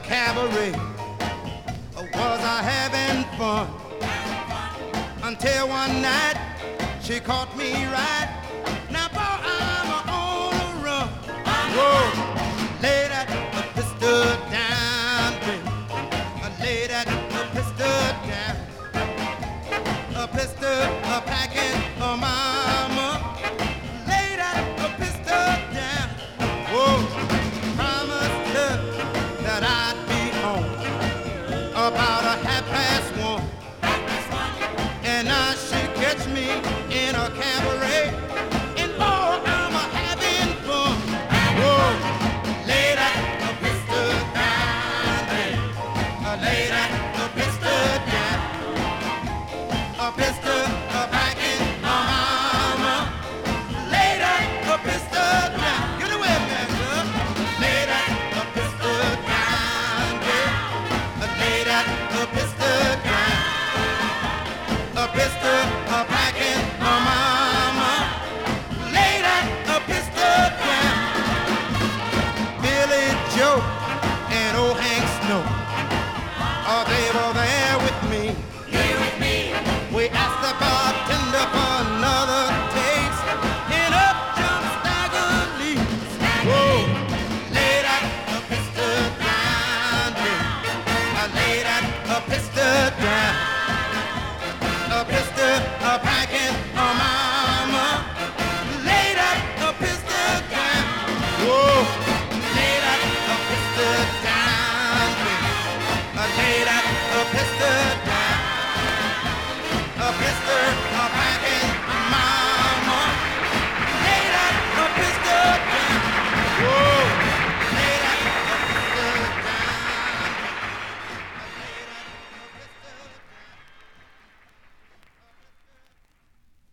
cabaret. Was I having fun? Until one night she caught me right. Now, boy, I'm on a run. Whoa, lay that pistol down, baby. Lay that pistol down. A pistol, a packing, a mama. Lay that pistol down. Whoa, promised her that I'd be home about 1:30. And now she catch me in a cabaret. And oh, I'm having fun. Whoa, lay that pistol down, baby. Lay that pistol down. A pistol, a packing, a mama. Lay that pistol down. Get away, man, girl. Lay that pistol down, baby. Lay that pistol down. A pistol, a packing, a mama. Lay that pistol down. Billy Joe and old Hank Snow, oh, they were there with me. Here with me. We asked the bartender for another taste, and up jumped Stagger Lee. Whoa, lay that pistol down, baby. Lay that pistol down. A pistol, a packing, a mama. Lay that pistol down. Whoa, lay that pistol down, baby. Lay that pistol down.